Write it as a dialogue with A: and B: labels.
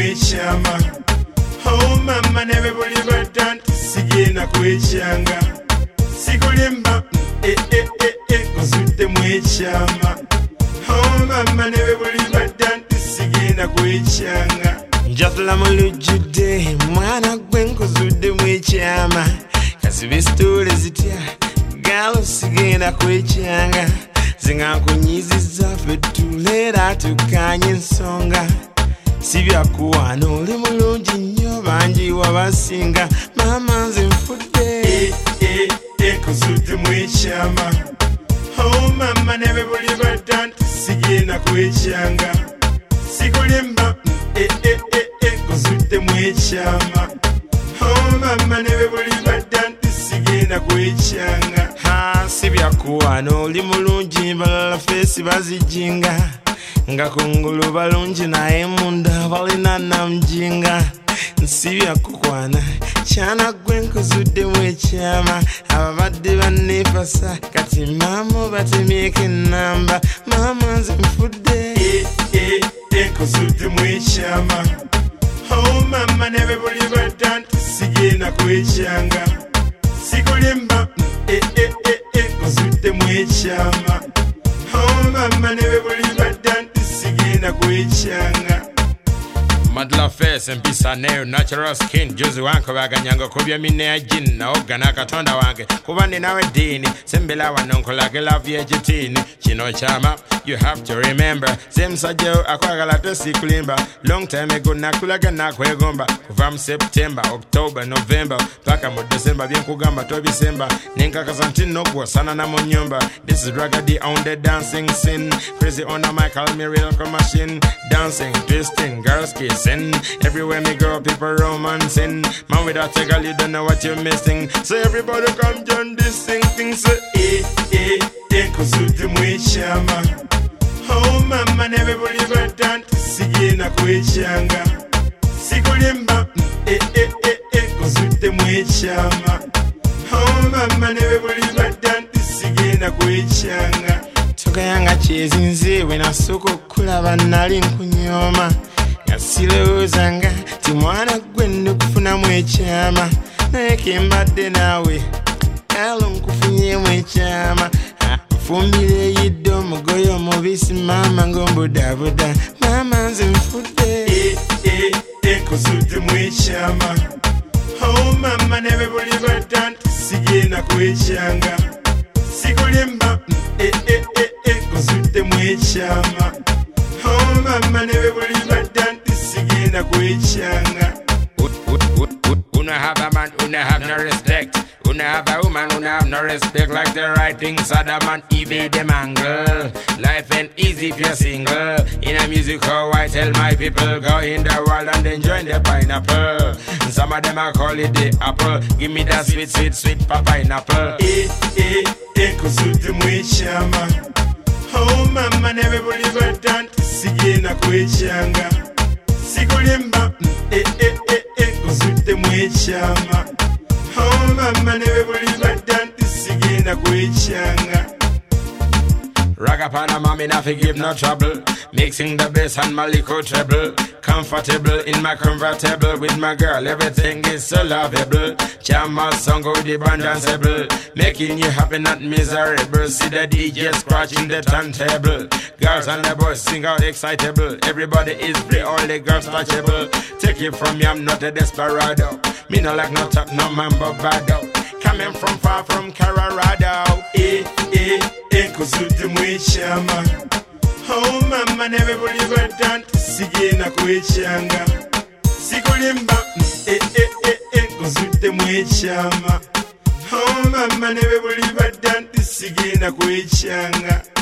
A: mwechama. Oh mama nebe buli batanti sigenda kwechanga. Sikulimba kozudde mwechama. Oh mama nebe buli batanti sigenda kwechanga. Njatula mulujjude mwana gwe nkuzudde mwechama. Kasibe story zitya galo sigenda kwechanga. Zingankunyiziza ffe tuleera tukanye ensonga. Sibyakuwana oli mulungi nnyo bangi wabasinga. Mama nze nfudde kozudde mwechama. Oh mama nebe buli batanti sigenda kwechanga. Sikulimba kozudde mwechama. Oh mama nebe buli batanti sigenda kwechanga. Sibyakuwana oli mulungi balala feesi bazijinga. Nga kungulu balungi naye munda balina namjinga. Sibyakuwana kyana gwe nkuzudde mwechama. Ababadde banneefasa kati mama batemyeko ennamba. Mama nze nfudde kozudde mwechama. Oh mama nebe buli batanti sigenda kwechanga. Sikulimba kozudde mwechama. Oh mama nebe buli batanti sigenda kwechanga. Madla face mpisa neyo natural skin juzi wanko baganyanga kubya mine ya jini na ogana katonda wange kuba ninawe dini sembela wanonkolage love ya jitini chino chama. You have to remember Zemsajeo akwagala tosikulimba. Long time ago nakulaga nakwegomba. Kuva mu September, October, November paka mu December byenkugamba tobisemba. Nenkakaza nti nogwo sana na mu nyumba. This is Ragadi on the dancing scene. Crazy on the mic, call me real machine. Dancing, twisting, girls kissing. Everywhere me go, people romancing. Man without a girl, you don't know what you're missing. So everybody come join this thing. Say kozudde mwechama. Oh mama nebe buli batanti sigenda kwechanga. Sikulimba kozudde mwechama. Oh mama nebe buli batanti sigenda kwechanga. Togayanga kyezinze we nasooka okulaba nali nkunyoma. Nga sirowoozanga ti mwana gwe ndikufunamu ekyama. Naye kembadde naawe alo nkufunyemu ekyama. Fumbire yidde omugoye omubisi mama ng'ombudabuda. Mama nze nfudde kozudde mwechama. Oh mama nebe buli batanti sigenda kwechanga. Sikulimba kozudde mwechama. Oh mama nebe buli batanti sigenda kwechanga. Una have a man, una have no respect. Una have a woman, una have no respect. Like the right things of the man, evade them angle. Life ain't easy if you're single. In a musical, I tell my people, go in the world and enjoy the pineapple. Some of them I call it the apple. Give me that sweet pineapple. Kozudde mwechama. Oh mama nebe buli batanti sigenda kwechanga. Sikulimba kozudde mwechama. Oh mama nebe buli batanti sigenda kwechanga. Ragapana mami na forgive no trouble. Mixing the bass and my little treble. Comfortable in my convertible with my girl, everything is so lovable. Chama song with the band danceable. Making you happy, not miserable. See the DJ scratching the turntable. Girls and the boys sing out excitable. Everybody is free, all the girls touchable. Take it from me, I'm not a desperado. Me no like no top, no man but bado. Coming from far from Colorado. Kozudde mwechama. Oh mama nebe buli batanti sigenda kwechanga. Sikulimba kozudde mwechama. Oh mama nebe buli batanti sigenda kwechanga.